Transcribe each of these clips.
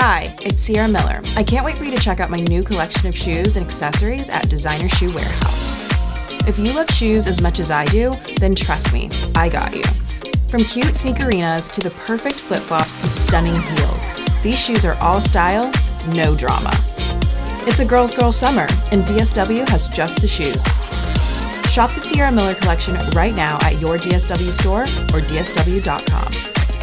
Hi, it's Sierra Miller. I can't wait for you to check out my new collection of shoes and accessories at Designer Shoe Warehouse. If you love shoes as much as I do, then trust me, I got you. From cute sneakerinas to the perfect flip-flops to stunning heels, these shoes are all style, no drama. It's a girl's girl summer, and DSW has just the shoes. Shop the Sierra Miller collection right now at your DSW store or dsw.com.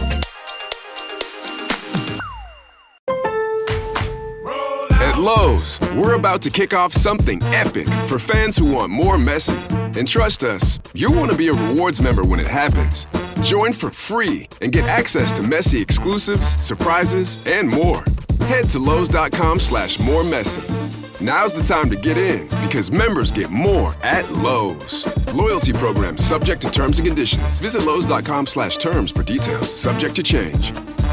At Lowe's, we're about to kick off something epic for fans who want more Messi. And trust us, you'll want to be a rewards member when it happens. Join for free and get access to Messi exclusives, surprises, and more. Head to Lowe's.com/moremessy. Now's the time to get in because members get more at Lowe's. Loyalty program subject to terms and conditions. Visit Lowe's.com/terms for details. Subject to change.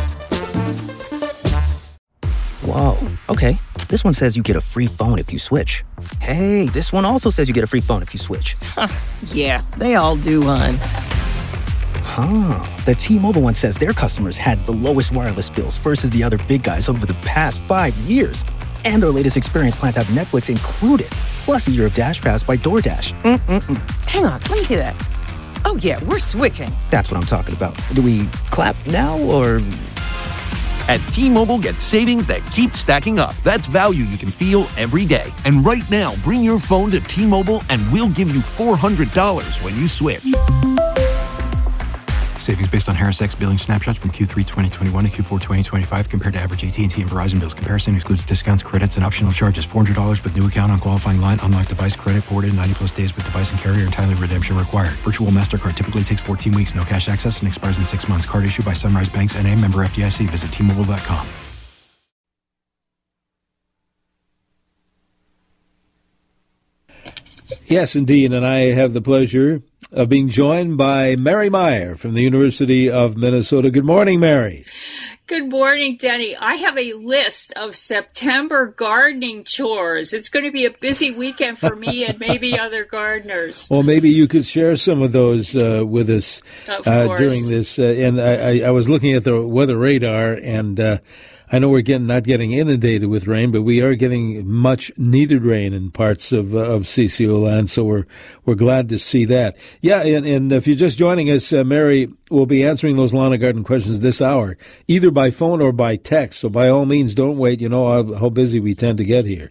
Whoa, okay. This one says you get a free phone if you switch. Hey, this one also says you get a free phone if you switch. Yeah, they all do, hon. The T-Mobile one says their customers had the lowest wireless bills versus the other big guys over the past 5 years. And their latest experience plans have Netflix included, plus a year of Dash Pass by DoorDash. Hang on, let me see that. Oh, yeah, we're switching. That's what I'm talking about. Do we clap now, or... At T-Mobile, get savings that keep stacking up. That's value you can feel every day. And right now, bring your phone to T-Mobile and we'll give you $400 when you switch. Savings based on Harris X billing snapshots from Q3 2021 to Q4 2025 compared to average AT&T and Verizon bills. Comparison excludes discounts, credits, and optional charges. $400 with new account on qualifying line. Unlocked device credit ported 90-plus days with device and carrier. Entirely redemption required. Virtual MasterCard typically takes 14 weeks. No cash access and expires in 6 months. Card issued by Sunrise Banks N.A. Member FDIC. Visit T-Mobile.com. Yes, indeed, and I have the pleasure of being joined by Mary Meyer from the University of Minnesota. Good morning, Mary. Good morning, Denny. I have a list of September gardening chores. It's going to be a busy weekend for me and maybe other gardeners. Well, maybe you could share some of those with us during this. And I was looking at the weather radar, and I know we're not getting inundated with rain, but we are getting much needed rain in parts of CCO land, so we're glad to see that. Yeah, and if you're just joining us, Mary will be answering those lawn and garden questions this hour, either by phone or by text. So by all means, don't wait. You know how busy we tend to get here.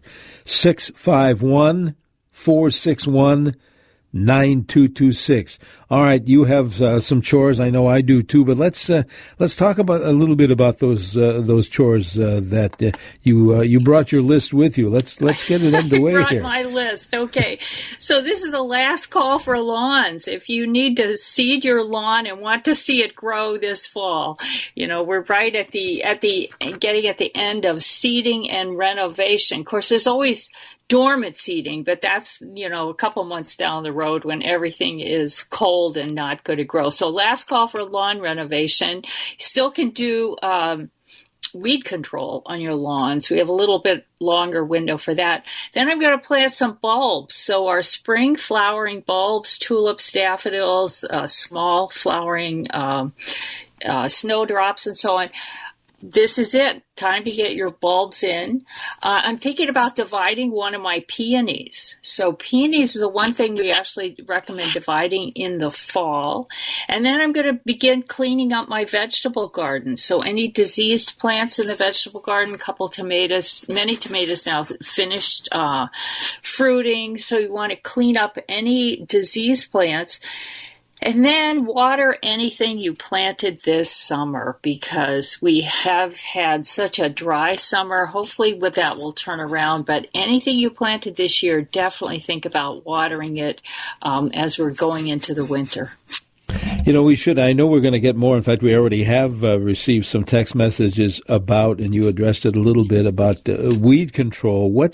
651-461-9226. All right, you have some chores. I know I do too, but let's talk about a little bit about those chores that you brought your list with you. Let's get it underway here. I brought my list. Okay, so this is the last call for lawns. If you need to seed your lawn and want to see it grow this fall, you know we're right at the end of seeding and renovation. Of course, there's always dormant seeding, but that's, a couple months down the road when everything is cold and not going to grow. So last call for lawn renovation. You still can do weed control on your lawns. We have a little bit longer window for that. Then I'm going to plant some bulbs. So our spring flowering bulbs, tulips, daffodils, small flowering snowdrops, and so on. This is it. Time to get your bulbs in. I'm thinking about dividing one of my peonies. So peonies is the one thing we actually recommend dividing in the fall. And then I'm going to begin cleaning up my vegetable garden. So any diseased plants in the vegetable garden, a couple tomatoes, many tomatoes now finished fruiting. So you want to clean up any diseased plants. And then water anything you planted this summer because we have had such a dry summer. Hopefully with that we'll turn around. But anything you planted this year, definitely think about watering it as we're going into the winter. We should. I know we're going to get more. In fact, we already have received some text messages about, and you addressed it a little bit, about weed control. What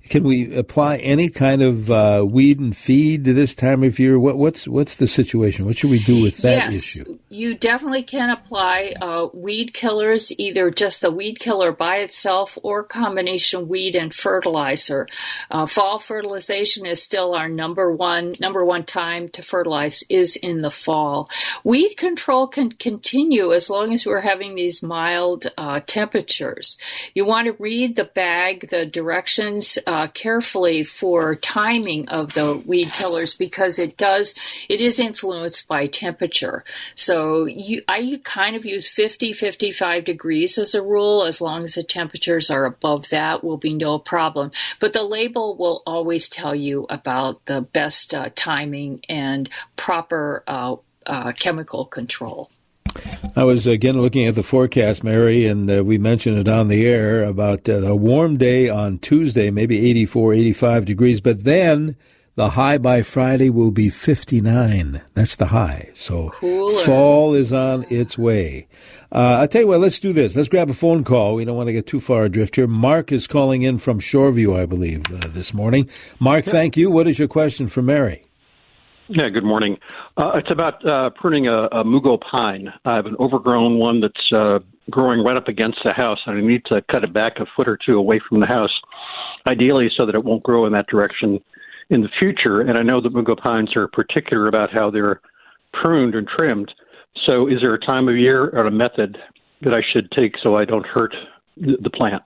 Can we apply any kind of weed and feed this time of year? What's the situation? What should we do with that issue? You definitely can apply weed killers, either just the weed killer by itself or combination weed and fertilizer. Fall fertilization is still our number one time to fertilize is in the fall. Weed control can continue as long as we're having these mild temperatures. You want to read the bag, the directions carefully for timing of the weed killers because it is influenced by temperature. So I kind of use 55 degrees as a rule. As long as the temperatures are above that, will be no problem. But the label will always tell you about the best timing and proper chemical control. I was again looking at the forecast, Mary, and we mentioned it on the air about a warm day on Tuesday, maybe 84, 85 degrees, but then the high by Friday will be 59. That's the high. So cooler. Fall is on its way. I'll tell you what, let's do this. Let's grab a phone call. We don't want to get too far adrift here. Mark is calling in from Shoreview, I believe, this morning. Mark, Thank you. What is your question for Mary? Yeah, good morning. It's about pruning a mugo pine. I have an overgrown one that's growing right up against the house, and I need to cut it back a foot or two away from the house, ideally so that it won't grow in that direction in the future. And I know that mugo pines are particular about how they're pruned and trimmed. So is there a time of year or a method that I should take so I don't hurt the plant?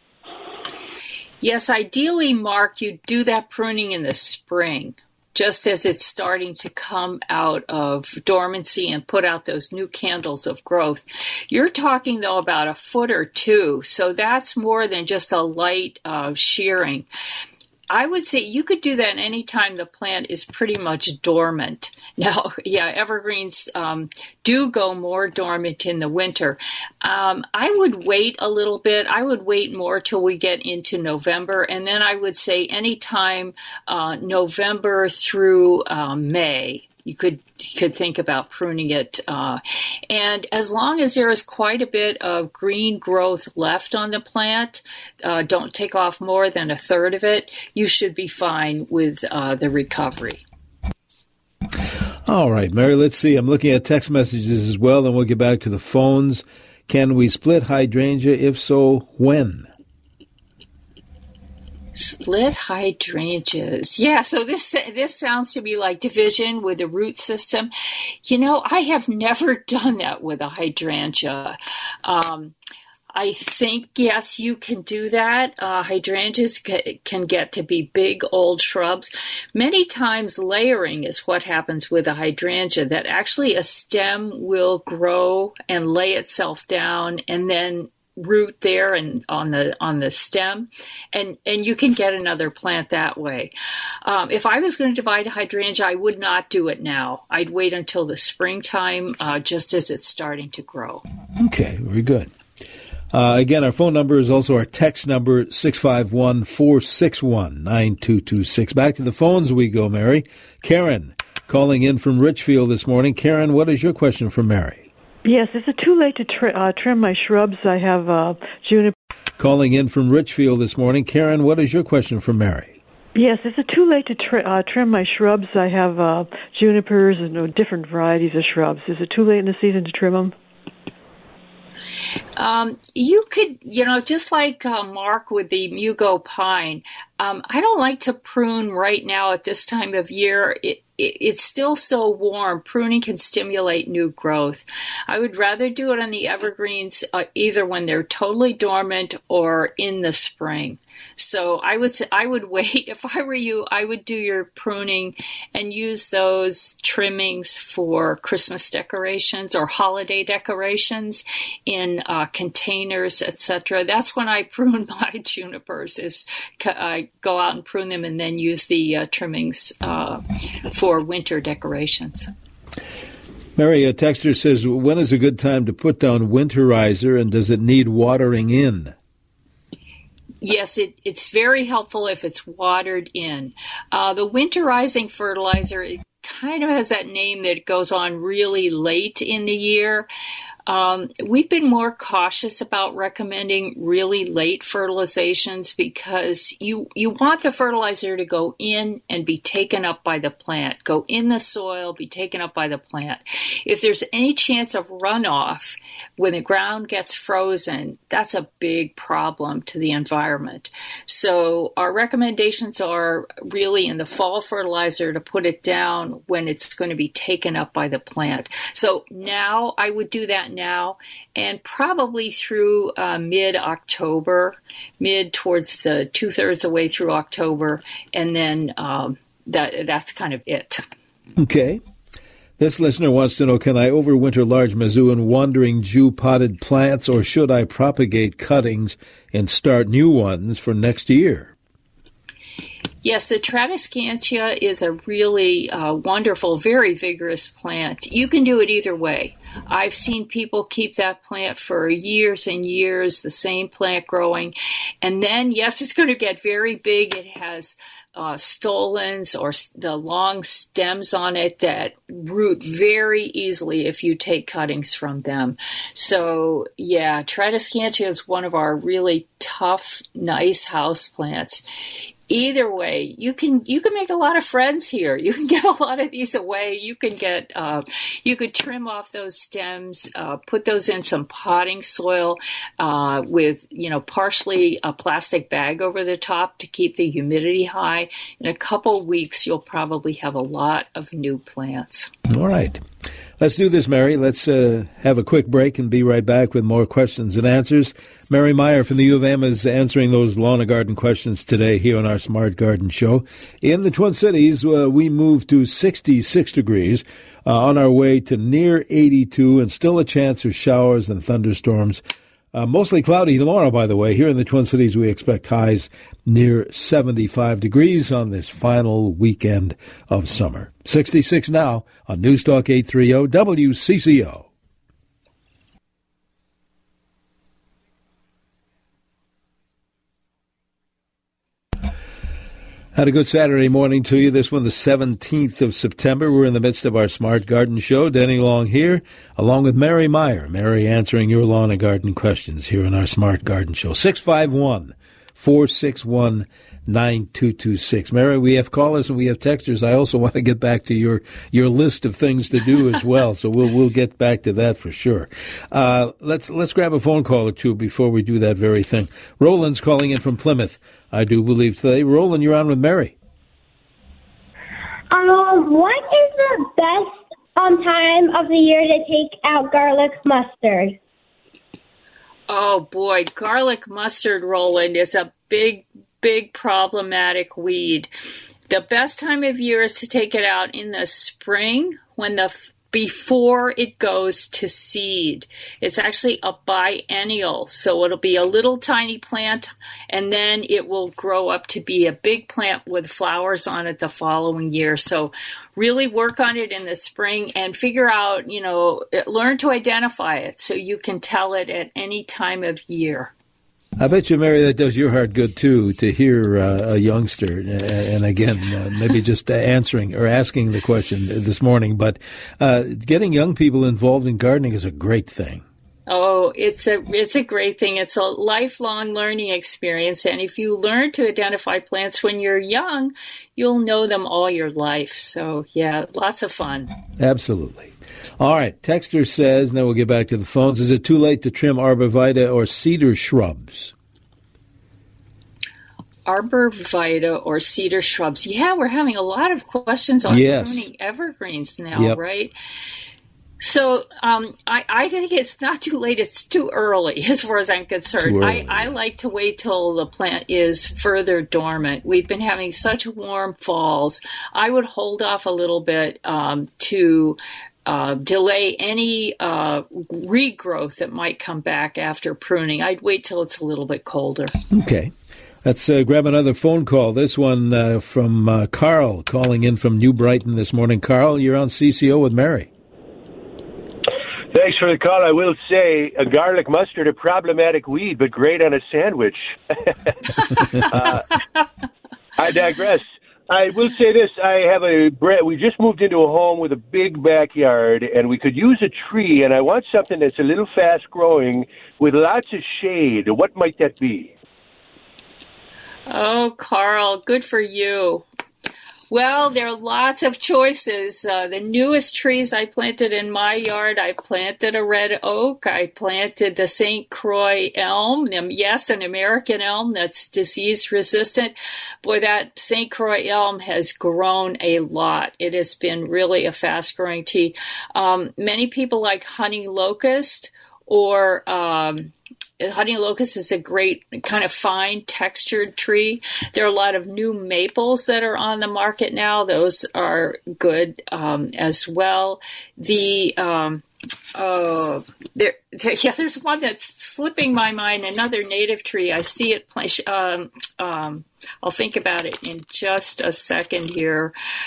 Yes, ideally, Mark, you do that pruning in the spring, just as it's starting to come out of dormancy and put out those new candles of growth. You're talking, though, about a foot or two, so that's more than just a light shearing. I would say you could do that any time the plant is pretty much dormant. Now, evergreens do go more dormant in the winter. I would wait a little bit. I would wait more till we get into November, and then I would say any time November through May. You could think about pruning it. And as long as there is quite a bit of green growth left on the plant, don't take off more than a third of it, you should be fine with the recovery. All right, Mary, let's see. I'm looking at text messages as well, then we'll get back to the phones. Can we split hydrangea? If so, when? Split hydrangeas. Yeah, so this sounds to me like division with the root system. You know, I have never done that with a hydrangea. I think, yes, you can do that. Hydrangeas can get to be big, old shrubs. Many times layering is what happens with a hydrangea, that actually a stem will grow and lay itself down and then root there and on the stem, and you can get another plant that way. If I was going to divide a hydrangea, I would not do it now. I'd wait until the springtime, just as it's starting to grow. Okay, very good. Again, our phone number is also our text number, 651-461-9226. Back to the phones we go, Mary. Karen, calling in from Richfield this morning. Karen, what is your question for Mary? Yes, is it too late to trim my shrubs? I have juniper. Calling in from Richfield this morning. Karen, what is your question for Mary? Yes, is it too late to trim my shrubs? I have junipers and different varieties of shrubs. Is it too late in the season to trim them? You could, just like Mark with the mugo pine, I don't like to prune right now at this time of year. It's still so warm. Pruning can stimulate new growth. I would rather do it on the evergreens either when they're totally dormant or in the spring. So I would wait. If I were you, I would do your pruning and use those trimmings for Christmas decorations or holiday decorations in containers, etc. That's when I prune my junipers. I go out and prune them and then use the trimmings for winter decorations. Mary, a texter says, when is a good time to put down winterizer, and does it need watering in? Yes, it's very helpful if it's watered in. The winterizing fertilizer, it kind of has that name that goes on really late in the year. We've been more cautious about recommending really late fertilizations because you want the fertilizer to go in and be taken up by the plant, go in the soil, be taken up by the plant. If there's any chance of runoff when the ground gets frozen, that's a big problem to the environment. So our recommendations are really in the fall fertilizer to put it down when it's going to be taken up by the plant. So now I would do that now, and probably through mid-October, towards the 2/3 of the way through October, and then that's kind of it. Okay. This listener wants to know, can I overwinter large Mizoo wandering Jew potted plants, or should I propagate cuttings and start new ones for next year? Yes, the Tradescantia is a really wonderful, very vigorous plant. You can do it either way. I've seen people keep that plant for years and years, the same plant growing. And then, yes, it's going to get very big. It has stolons or the long stems on it that root very easily if you take cuttings from them. So, yeah, Tradescantia is one of our really tough, nice house plants. Either way, you can make a lot of friends here. You can give a lot of these away. You can get you could trim off those stems, put those in some potting soil with partially a plastic bag over the top to keep the humidity high. In a couple weeks, you'll probably have a lot of new plants. All right. Let's do this, Mary. Let's have a quick break and be right back with more questions and answers. Mary Meyer from the U of M is answering those lawn and garden questions today here on our Smart Garden Show. In the Twin Cities, we moved to 66 degrees on our way to near 82, and still a chance of showers and thunderstorms. Mostly cloudy tomorrow, by the way. Here in the Twin Cities, we expect highs near 75 degrees on this final weekend of summer. 66 now on News Talk 830 WCCO. Had a good Saturday morning to you. This one, the 17th of September. We're in the midst of our Smart Garden Show. Denny Long here, along with Mary Meyer. Mary answering your lawn and garden questions here in our Smart Garden Show. 651-461-9226. Mary, we have callers and we have texters. I also want to get back to your list of things to do as well. So we'll get back to that for sure. Let's grab a phone call or two before we do that very thing. Roland's calling in from Plymouth, I do believe today. Roland, you're on with Mary. What is the best time of the year to take out garlic mustard? Oh boy, garlic mustard, Roland, is a big problematic weed. The best time of year is to take it out in the spring before it goes to seed. It's actually a biennial, so it'll be a little tiny plant, and then it will grow up to be a big plant with flowers on it the following year. So really work on it in the spring and figure out, learn to identify it so you can tell it at any time of year. I bet you, Mary, that does your heart good, too, to hear a youngster, and again, maybe just answering or asking the question this morning, but getting young people involved in gardening is a great thing. Oh, it's a great thing. It's a lifelong learning experience, and if you learn to identify plants when you're young, you'll know them all your life. So, yeah, lots of fun. Absolutely. All right, Texter says, and then we'll get back to the phones, is it too late to trim arborvitae or cedar shrubs? Arborvitae or cedar shrubs. Yeah, we're having a lot of questions on pruning evergreens now, right? So I think it's not too late. It's too early as far as I'm concerned. I like to wait till the plant is further dormant. We've been having such warm falls. I would hold off a little bit to delay any regrowth that might come back after pruning. I'd wait till it's a little bit colder. Okay. Let's grab another phone call. This one from Carl calling in from New Brighton this morning. Carl, you're on CCO with Mary. Thanks for the call. I will say a garlic mustard, a problematic weed, but great on a sandwich. I digress. I will say this. We just moved into a home with a big backyard, and we could use a tree, and I want something that's a little fast-growing with lots of shade. What might that be? Oh, Carl, good for you. Well, there are lots of choices. The newest trees I planted in my yard, I planted a red oak. I planted the St. Croix elm. Yes, an American elm that's disease resistant. Boy, that St. Croix elm has grown a lot. It has been really a fast growing tree. Many people like honey locust or honey locust is a great kind of fine textured tree. There are a lot of new maples that are on the market now. Those are good as well. There's one that's slipping my mind, another native tree. I see it. I'll think about it in just a second here.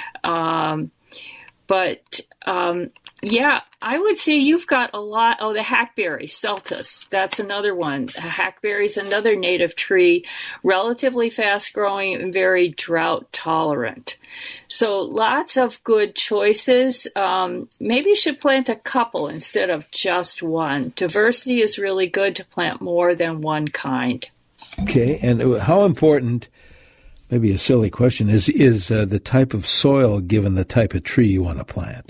Yeah, I would say you've got a lot. Oh, the hackberry, Celtis. That's another one. Hackberry is another native tree, relatively fast growing and very drought tolerant. So lots of good choices. Maybe you should plant a couple instead of just one. Diversity is really good to plant more than one kind. Okay, and how important, maybe a silly question, is the type of soil given the type of tree you want to plant?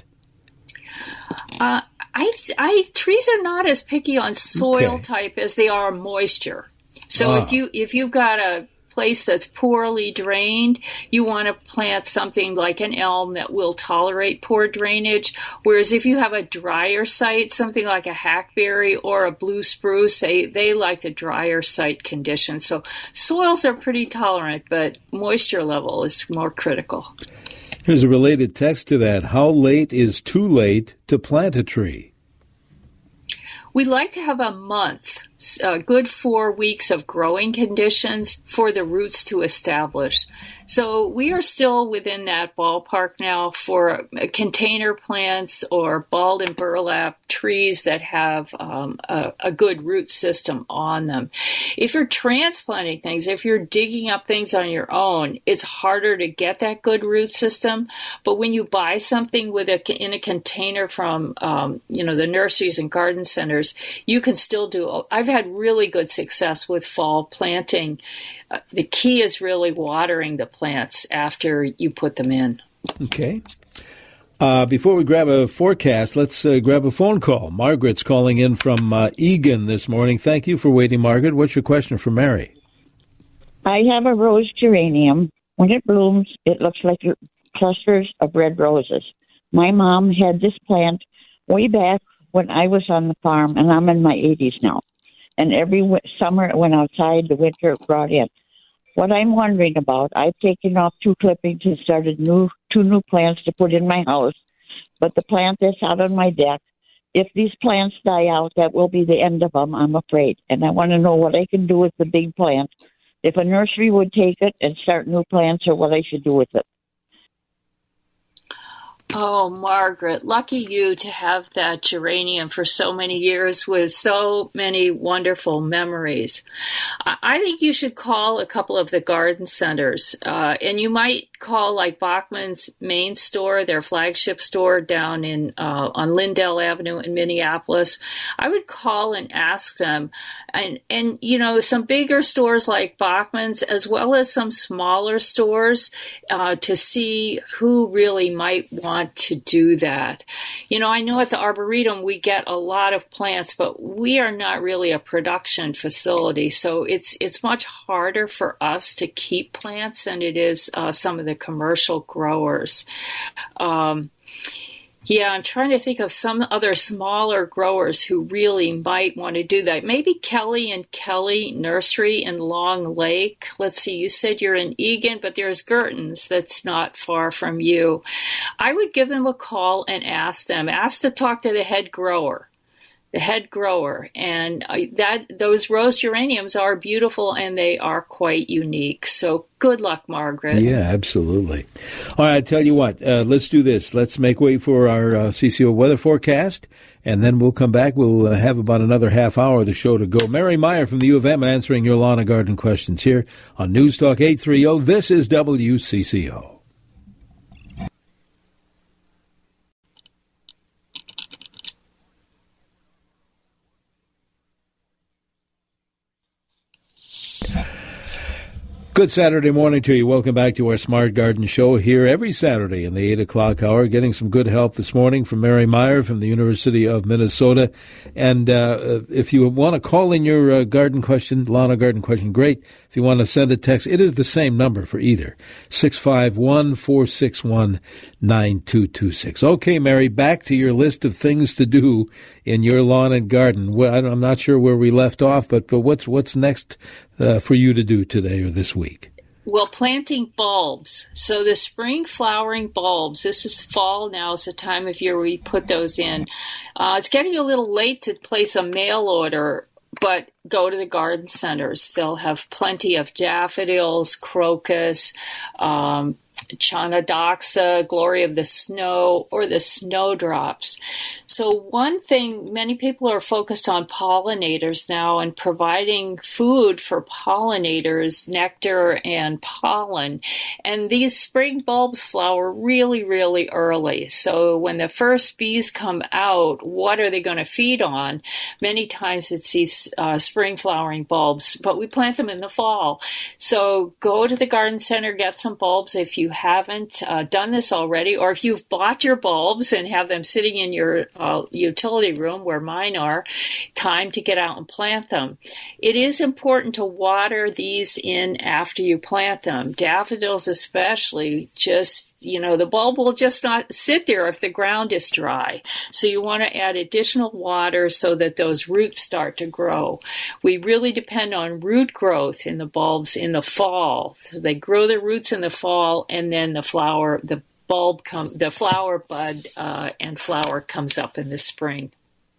Trees are not as picky on soil type as they are moisture. So if you've got a place that's poorly drained, you want to plant something like an elm that will tolerate poor drainage. Whereas if you have a drier site, something like a hackberry or a blue spruce, they like the drier site conditions. So soils are pretty tolerant, but moisture level is more critical. Here's a related text to that. How late is too late to plant a tree? We'd like to have a month, a good 4 weeks of growing conditions for the roots to establish. So we are still within that ballpark now for container plants or balled and burlap trees that have a good root system on them. If you're transplanting things, if you're digging up things on your own, it's harder to get that good root system. But when you buy something in a container from the nurseries and garden centers, you can still do. I've had really good success with fall planting. The key is really watering the plants after you put them in. Okay. Before we grab a forecast, let's grab a phone call. Margaret's calling in from Egan this morning. Thank you for waiting, Margaret. What's your question for Mary? I have a rose geranium. When it blooms, it looks like clusters of red roses. My mom had this plant way back when I was on the farm, and I'm in my 80s now. And every summer it went outside, the winter it brought in. What I'm wondering about, I've taken off 2 clippings and started 2 new plants to put in my house. But the plant that's out on my deck, if these plants die out, that will be the end of them, I'm afraid. And I want to know what I can do with the big plant. If a nursery would take it and start new plants, or what I should do with it. Oh, Margaret, lucky you to have that geranium for so many years with so many wonderful memories. I think you should call a couple of the garden centers, and you might call like Bachman's main store, their flagship store down in on Lindell Avenue in Minneapolis. I would call and ask them, and some bigger stores like Bachman's, as well as some smaller stores, to see who really might want to do that. I know at the Arboretum we get a lot of plants, but we are not really a production facility, so it's much harder for us to keep plants than it is some of the commercial growers. I'm trying to think of some other smaller growers who really might want to do that. Maybe Kelly and Kelly Nursery in Long Lake. Let's see, you said you're in Egan, but there's Gertons that's not far from you. I would give them a call and ask to talk to the head grower. And those rose geraniums are beautiful and they are quite unique. So good luck, Margaret. Yeah, absolutely. All right, I tell you what, let's do this. Let's make way for our CCO weather forecast, and then we'll come back. We'll have about another half hour of the show to go. Mary Meyer from the U of M answering your lawn and garden questions here on News Talk 830. This is WCCO. Good Saturday morning to you. Welcome back to our Smart Garden Show here every Saturday in the 8 o'clock hour. Getting some good help this morning from Mary Meyer from the University of Minnesota. And if you want to call in your garden question, lawn or garden question, great. If you want to send a text, it is the same number for either, 651-461-9226. Okay, Mary, back to your list of things to do in your lawn and garden. Well, I'm not sure where we left off, but what's next for you to do today or this week? Well, planting bulbs. So the spring flowering bulbs, this is fall now, is the time of year we put those in. It's getting a little late to place a mail order, but go to the garden centers. They'll have plenty of daffodils, crocus, Chanadoxa, Glory of the Snow, or the snowdrops. So one thing, many people are focused on pollinators now and providing food for pollinators, nectar and pollen. And these spring bulbs flower really, really early. So when the first bees come out, what are they going to feed on? Many times it's these spring flowering bulbs, but we plant them in the fall. So go to the garden center, get some bulbs if you haven't done this already, or if you've bought your bulbs and have them sitting in your utility room where mine are, time to get out and plant them. It is important to water these in after you plant them. Daffodils especially, just the bulb will just not sit there if the ground is dry. So you want to add additional water so that those roots start to grow. We really depend on root growth in the bulbs in the fall. So they grow their roots in the fall, and then the flower bud and flower comes up in the spring.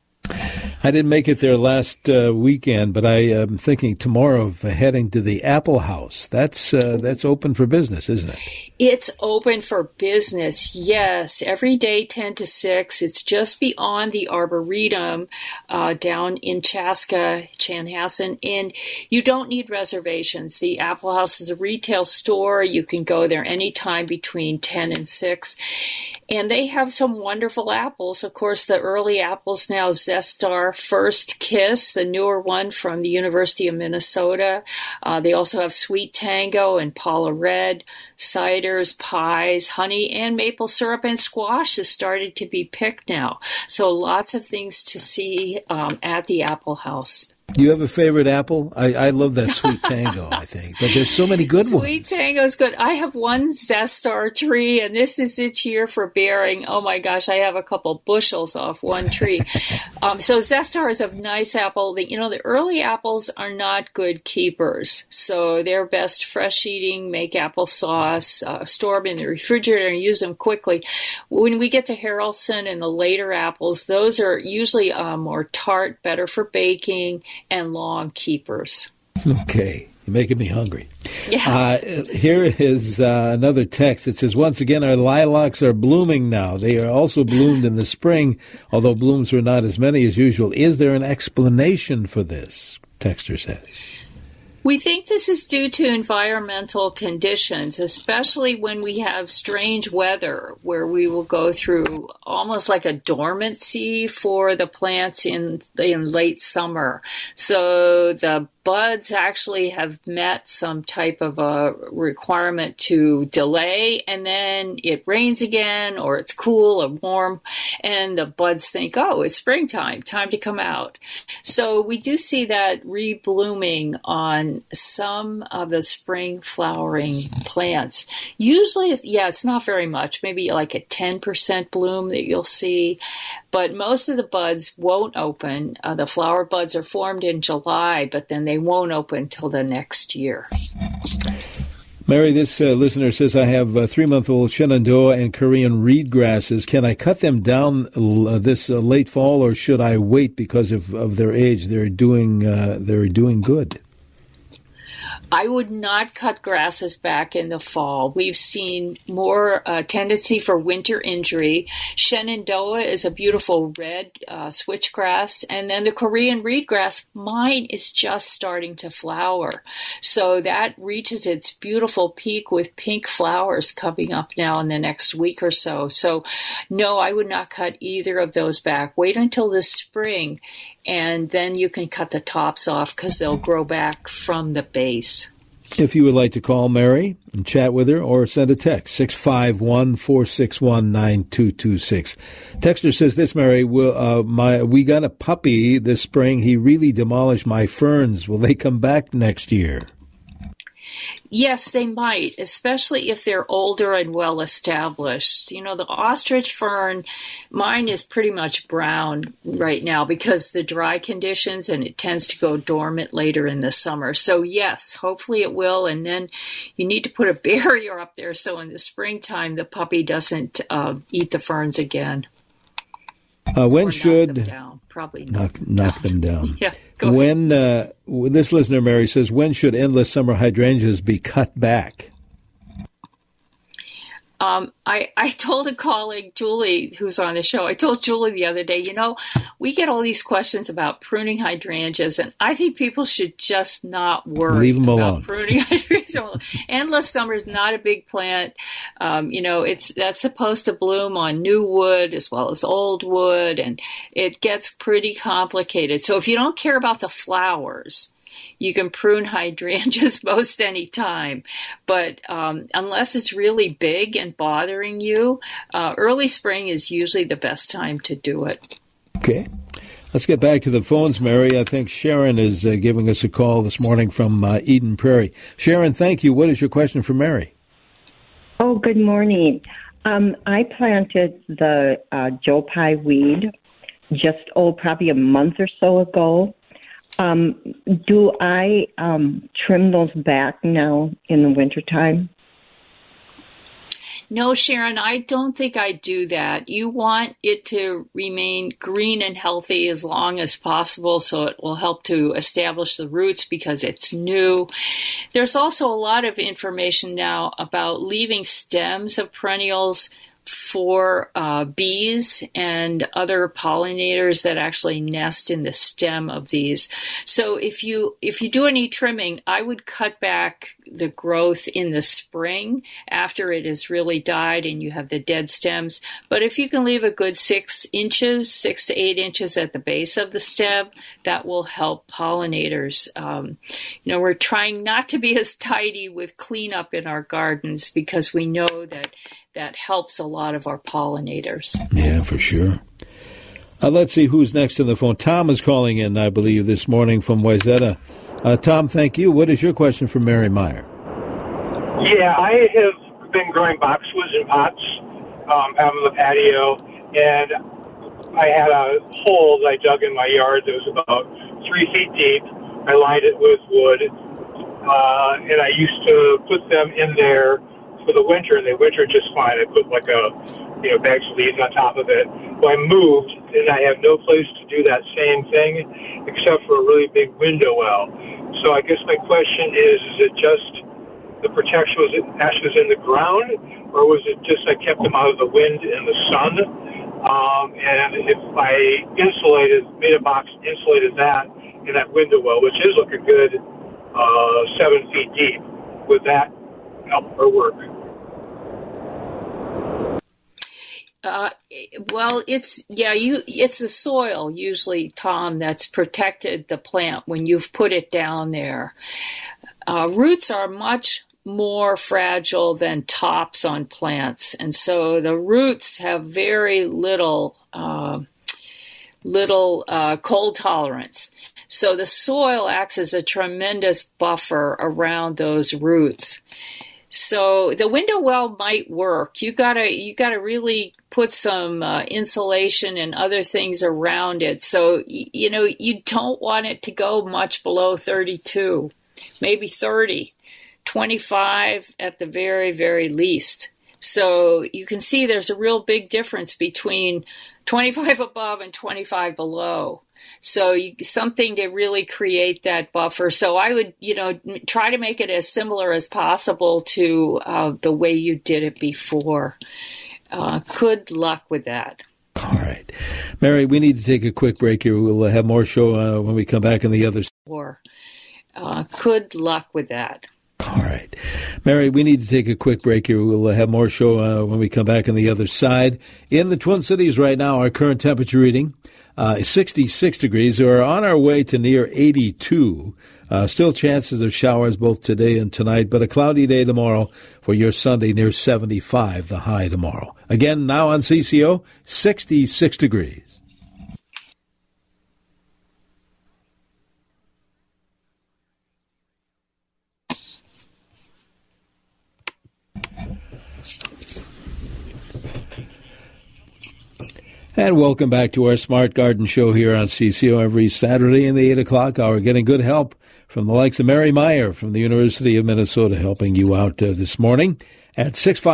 I didn't make it there last weekend, but I am thinking tomorrow of heading to the Apple House. That's open for business, isn't it? It's open for business, yes. Every day, 10 to 6. It's just beyond the Arboretum down in Chaska, Chanhassen, and you don't need reservations. The Apple House is a retail store. You can go there anytime between 10 and 6. And they have some wonderful apples. Of course, the early apples now, Zestar First Kiss, the newer one from the University of Minnesota. They also have Sweet Tango and Paula Red, ciders, pies, honey, and maple syrup, and squash has started to be picked now. So lots of things to see at the Apple House. Do you have a favorite apple? I love that Sweet Tango, I think. But there's so many good ones. Sweet Tango is good. I have one Zestar tree, and this is its year for bearing. Oh, my gosh, I have a couple bushels off one tree. So Zestar is a nice apple. The early apples are not good keepers. So they're best fresh eating, make applesauce, store them in the refrigerator and use them quickly. When we get to Haralson and the later apples, those are usually more tart, better for baking, and long keepers. Okay, you're making me hungry. Yeah. Here is another text. It says, once again, our lilacs are blooming now. They are also bloomed in the spring, although blooms were not as many as usual. Is there an explanation for this? Texter says. We think this is due to environmental conditions, especially when we have strange weather where we will go through almost like a dormancy for the plants in late summer. So the buds actually have met some type of a requirement to delay, and then it rains again, or it's cool or warm, and the buds think, oh, it's springtime, time to come out. So we do see that reblooming on some of the spring flowering plants. Usually, it's not very much, maybe like a 10% bloom that you'll see, but most of the buds won't open. The flower buds are formed in July, but then they won't open until the next year. Mary, this listener says, I have 3-month-old Shenandoah and Korean reed grasses. Can I cut them down this late fall, or should I wait because of their age? They're doing good. I would not cut grasses back in the fall. We've seen more tendency for winter injury. Shenandoah is a beautiful red switchgrass, and then the Korean reedgrass, mine is just starting to flower. So that reaches its beautiful peak with pink flowers coming up now in the next week or so. So no, I would not cut either of those back. Wait until the spring, and then you can cut the tops off because they'll grow back from the base. If you would like to call Mary and chat with her or send a text, 651-461-9226. Texter says this, Mary, we got a puppy this spring. He really demolished my ferns. Will they come back next year? Yes, they might, especially if they're older and well established. You know, the ostrich fern, mine is pretty much brown right now because of the dry conditions, and it tends to go dormant later in the summer. So yes, hopefully it will. And then you need to put a barrier up there so in the springtime the puppy doesn't eat the ferns again. When should knock them down? Probably knock them down? Yeah. When this listener, Mary, says, when should endless summer hydrangeas be cut back? I told a colleague, Julie, who's on the show, I told Julie the other day, you know, we get all these questions about pruning hydrangeas, and I think people should just not worry Leave them about alone. Pruning hydrangeas. Endless summer is not a big plant. You know, that's supposed to bloom on new wood as well as old wood, and it gets pretty complicated. So if you don't care about the flowers, you can prune hydrangeas most any time, but unless it's really big and bothering you, early spring is usually the best time to do it. Okay. Let's get back to the phones, Mary. I think Sharon is giving us a call this morning from Eden Prairie. Sharon, thank you. What is your question for Mary? Oh, good morning. I planted the Joe Pye weed probably a month or so ago. Do I trim those back now in the wintertime? No, Sharon, I don't think I do that. You want it to remain green and healthy as long as possible, so it will help to establish the roots because it's new. There's also a lot of information now about leaving stems of perennials for bees and other pollinators that actually nest in the stem of these. So if you do any trimming, I would cut back the growth in the spring after it has really died and you have the dead stems. But if you can leave a good 6 to 8 inches at the base of the stem, that will help pollinators. You know, we're trying not to be as tidy with cleanup in our gardens because we know that helps a lot of our pollinators. Yeah, for sure. Let's see who's next on the phone. Tom is calling in, I believe, this morning from Wayzata. Tom, thank you. What is your question for Mary Meyer? Yeah, I have been growing boxwoods in pots out on the patio, and I had a hole that I dug in my yard that was about 3 feet deep. I lined it with wood, and I used to put them in there for the winter, and they wintered just fine. I put like bags of leaves on top of it. Well, I moved, and I have no place to do that same thing except for a really big window well. So I guess my question is it just the protection was in the ground, or was it just I kept them out of the wind and the sun? And if I made a box, insulated that in that window well, which is like a good 7 feet deep, would that help or work? Well, it's the soil usually, Tom, that's protected the plant when you've put it down there. Roots are much more fragile than tops on plants, and so the roots have very little cold tolerance. So the soil acts as a tremendous buffer around those roots. So the window well might work. You gotta really put some insulation and other things around it. So you don't want it to go much below 32, maybe 30, 25 at the very, very least. So you can see there's a real big difference between 25 above and 25 below. So something to really create that buffer. So I would, try to make it as similar as possible to the way you did it before. Good luck with that. All right. Mary, we need to take a quick break here. We'll have more show when we come back in the other. Good luck with that. All right. Mary, we need to take a quick break here. We'll have more show when we come back on the other side. In the Twin Cities right now, our current temperature reading is 66 degrees. We're on our way to near 82. Still chances of showers both today and tonight, but a cloudy day tomorrow for your Sunday, near 75, the high tomorrow. Again, now on CCO, 66 degrees. And welcome back to our Smart Garden Show here on CCO every Saturday in the 8 o'clock hour. Getting good help from the likes of Mary Meyer from the University of Minnesota, helping you out this morning at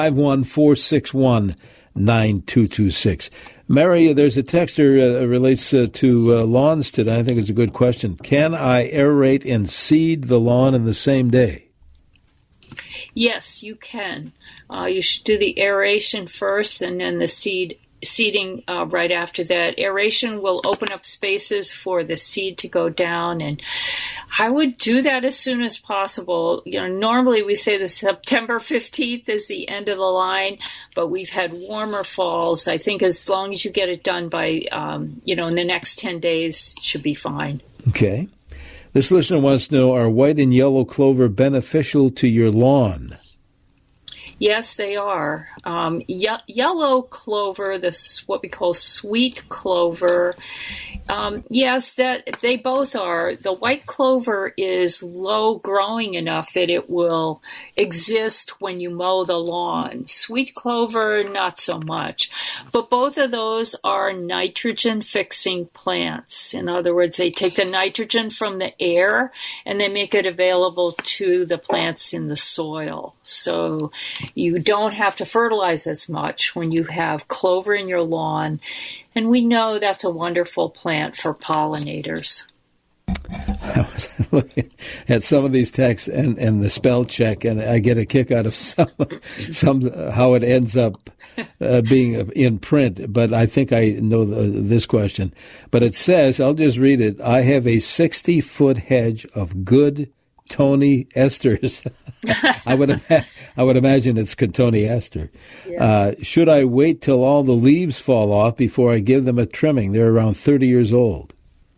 651-461-9226. Mary, there's a texter that relates to lawns today. I think it's a good question. Can I aerate and seed the lawn in the same day? Yes, you can. You should do the aeration first and then the seeding right after that. Aeration will open up spaces for the seed to go down, and I would do that as soon as possible. Normally we say the September 15th is the end of the line, but we've had warmer falls. I think as long as you get it done by, in the next 10 days, it should be fine. Okay. This listener wants to know, are white and yellow clover beneficial to your lawn? Yes, they are. Yellow clover, what we call sweet clover, yes, that they both are. The white clover is low growing enough that it will exist when you mow the lawn. Sweet clover, not so much. But both of those are nitrogen-fixing plants. In other words, they take the nitrogen from the air and they make it available to the plants in the soil. So you don't have to fertilize as much when you have clover in your lawn. And we know that's a wonderful plant for pollinators. I was looking at some of these texts and the spell check, and I get a kick out of some how it ends up being in print. But I think I know this question. But it says, I'll just read it. I have a 60-foot hedge of good Tony esters. I would imagine it's cotoneaster. Yeah. Should I wait till all the leaves fall off before I give them a trimming? They're around 30 years old.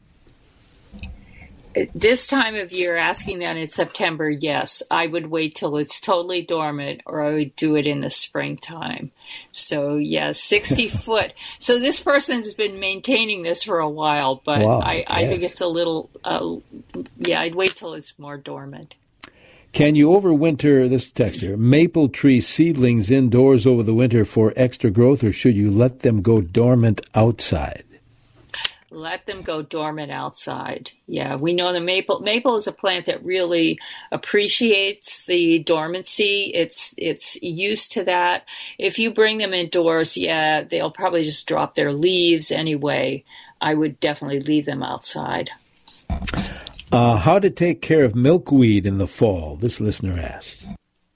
This time of year, asking that in September, yes, I would wait till it's totally dormant, or I would do it in the springtime. So, yeah, 60 foot. So this person's been maintaining this for a while, but wow, I think it's a little, I'd wait till it's more dormant. Can you overwinter, this texture, maple tree seedlings indoors over the winter for extra growth, or should you let them go dormant outside? Let them go dormant outside. Yeah, we know the maple is a plant that really appreciates the dormancy. It's used to that. If you bring them indoors, yeah, they'll probably just drop their leaves anyway. I would definitely leave them outside. How to take care of milkweed in the fall, this listener asks.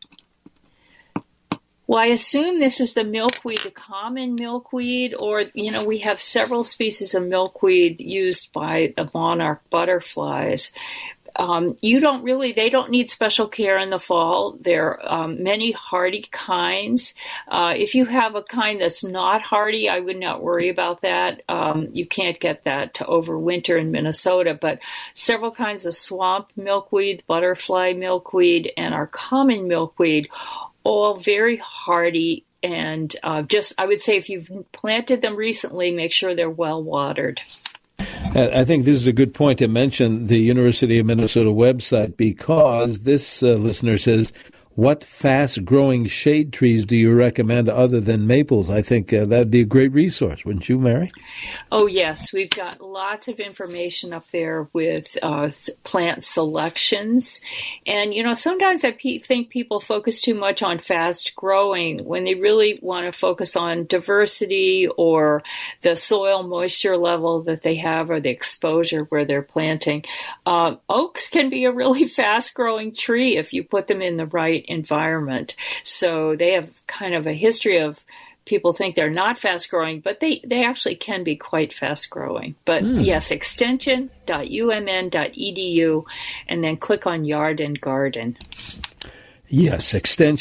Well, I assume this is the milkweed, the common milkweed, or, we have several species of milkweed used by the monarch butterflies. They don't need special care in the fall. There are many hardy kinds. If you have a kind that's not hardy, I would not worry about that. You can't get that to overwinter in Minnesota, but several kinds of swamp milkweed, butterfly milkweed, and our common milkweed, all very hardy, and I would say if you've planted them recently, make sure they're well watered. I think this is a good point to mention the University of Minnesota website, because this listener says, what fast-growing shade trees do you recommend other than maples? I think that'd be a great resource, wouldn't you, Mary? Oh, yes. We've got lots of information up there with plant selections. And, sometimes I think people focus too much on fast-growing when they really want to focus on diversity or the soil moisture level that they have or the exposure where they're planting. Oaks can be a really fast-growing tree if you put them in the right environment. So they have kind of a history of people think they're not fast growing, but they actually can be quite fast growing. But yes, extension.umn.edu, and then click on Yard and Garden. Yes,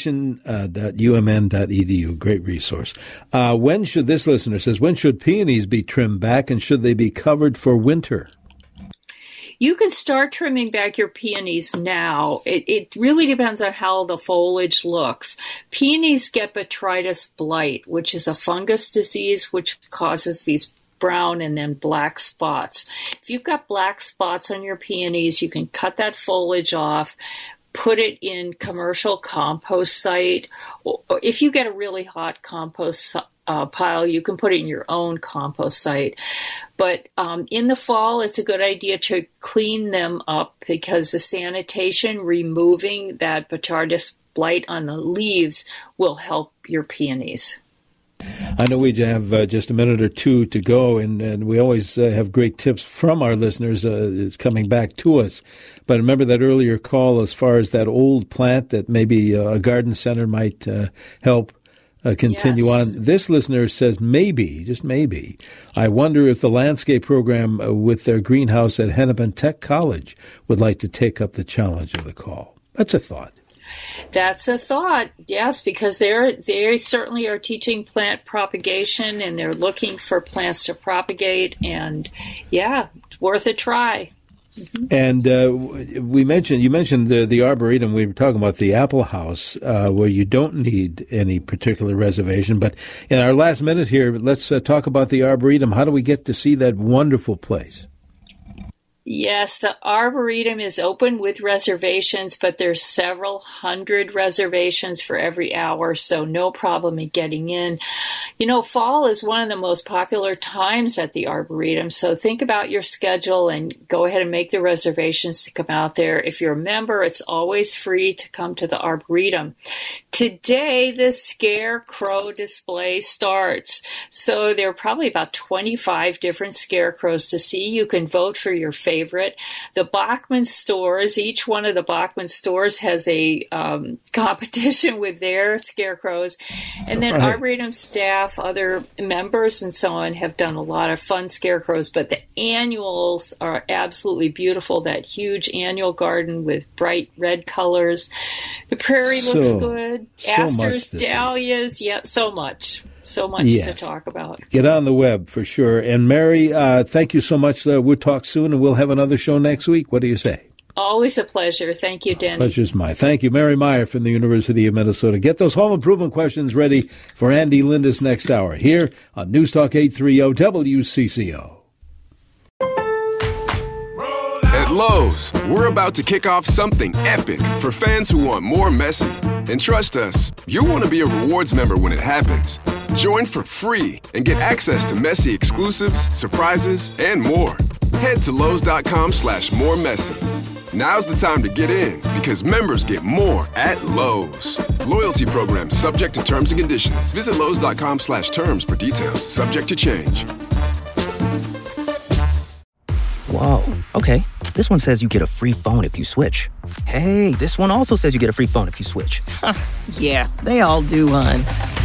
extension.umn.edu. Great resource. When should, this listener says, when should peonies be trimmed back, and should they be covered for winter? You can start trimming back your peonies now. It really depends on how the foliage looks. Peonies get botrytis blight, which is a fungus disease which causes these brown and then black spots. If you've got black spots on your peonies, you can cut that foliage off, put it in commercial compost site. Or if you get a really hot compost pile, you can put it in your own compost site. But in the fall, it's a good idea to clean them up, because the sanitation, removing that botrytis blight on the leaves, will help your peonies. I know we have just a minute or two to go, and we always have great tips from our listeners coming back to us. But remember that earlier call as far as that old plant that maybe a garden center might help continue on. This listener says, maybe, just maybe, I wonder if the landscape program with their greenhouse at Hennepin Tech College would like to take up the challenge of the call. That's a thought. That's a thought, yes, because they certainly are teaching plant propagation, and they're looking for plants to propagate, and yeah, worth a try. Mm-hmm. And you mentioned the Arboretum. We were talking about the Apple House, where you don't need any particular reservation. But in our last minute here, let's talk about the Arboretum. How do we get to see that wonderful place? Yes, the Arboretum is open with reservations, but there's several hundred reservations for every hour, so no problem in getting in. You know, fall is one of the most popular times at the Arboretum, so think about your schedule and go ahead and make the reservations to come out there. If you're a member, it's always free to come to the Arboretum. Today, the Scarecrow display starts, so there are probably about 25 different scarecrows to see. You can vote for your favorite. The Bachman stores, each one of the Bachman stores has a competition with their scarecrows. And then Arboretum staff, other members and so on have done a lot of fun scarecrows, but the annuals are absolutely beautiful. That huge annual garden with bright red colors. The prairie looks good. Asters, dahlias, so much. So much to talk about. Get on the web for sure. And Mary, thank you so much. We'll talk soon, and we'll have another show next week. What do you say? Always a pleasure. Thank you, Denny. Pleasure's mine. Thank you, Mary Meyer from the University of Minnesota. Get those home improvement questions ready for Andy Lindis next hour here on News Talk 830 WCCO. At Lowe's, we're about to kick off something epic for fans who want more messy. And trust us, you'll want to be a rewards member when it happens. Join for free and get access to messy exclusives, surprises, and more. Head to Lowe's.com/more messy. Now's the time to get in, because members get more at Lowe's. Loyalty program subject to terms and conditions. Visit Lowe's.com/terms for details. Subject to change. Whoa, okay. This one says you get a free phone if you switch. Hey, this one also says you get a free phone if you switch. Yeah, they all do, hon.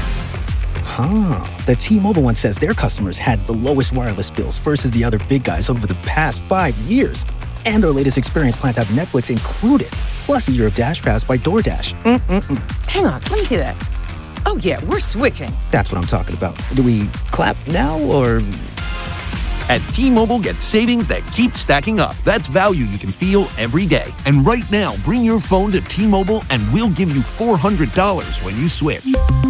The T-Mobile one says their customers had the lowest wireless bills versus the other big guys over the past 5 years. And their latest experience plans have Netflix included, plus a year of Dash Pass by DoorDash. Hang on, let me see that. Oh yeah, we're switching. That's what I'm talking about. Do we clap now, or... At T-Mobile, get savings that keep stacking up. That's value you can feel every day. And right now, bring your phone to T-Mobile and we'll give you $400 when you switch.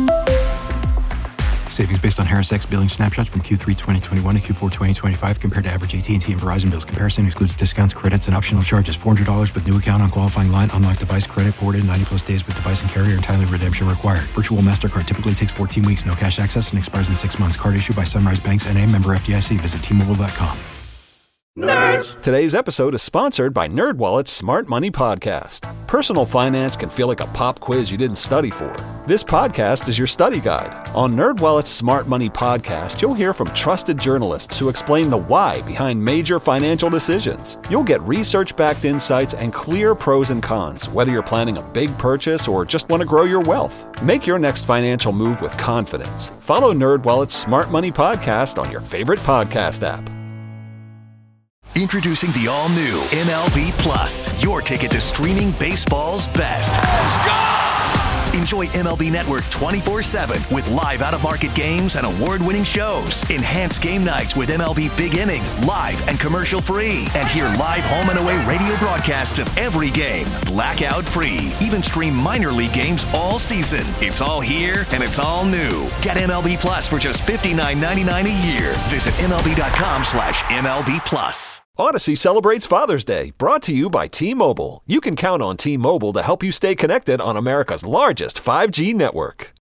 Savings based on Harris X billing snapshots from Q3 2021 to Q4 2025 compared to average AT&T and Verizon bills. Comparison excludes discounts, credits, and optional charges. $400 with new account on qualifying line. Unlocked device credit ported 90-plus days with device and carrier, and timely redemption required. Virtual MasterCard typically takes 14 weeks. No cash access and expires in 6 months. Card issued by Sunrise Banks N.A. member FDIC. Visit T-Mobile.com. Nerds! Today's episode is sponsored by NerdWallet's Smart Money Podcast. Personal finance can feel like a pop quiz you didn't study for. This podcast is your study guide. On NerdWallet's Smart Money Podcast, you'll hear from trusted journalists who explain the why behind major financial decisions. You'll get research-backed insights and clear pros and cons, whether you're planning a big purchase or just want to grow your wealth. Make your next financial move with confidence. Follow NerdWallet's Smart Money Podcast on your favorite podcast app. Introducing the all-new MLB Plus, your ticket to streaming baseball's best. Let's go! Enjoy MLB Network 24/7 with live out-of-market games and award-winning shows. Enhance game nights with MLB Big Inning, live and commercial-free. And hear live home and away radio broadcasts of every game, blackout-free. Even stream minor league games all season. It's all here, and it's all new. Get MLB Plus for just $59.99 a year. Visit MLB.com/MLB Plus. Odyssey celebrates Father's Day, brought to you by T-Mobile. You can count on T-Mobile to help you stay connected on America's largest 5G network.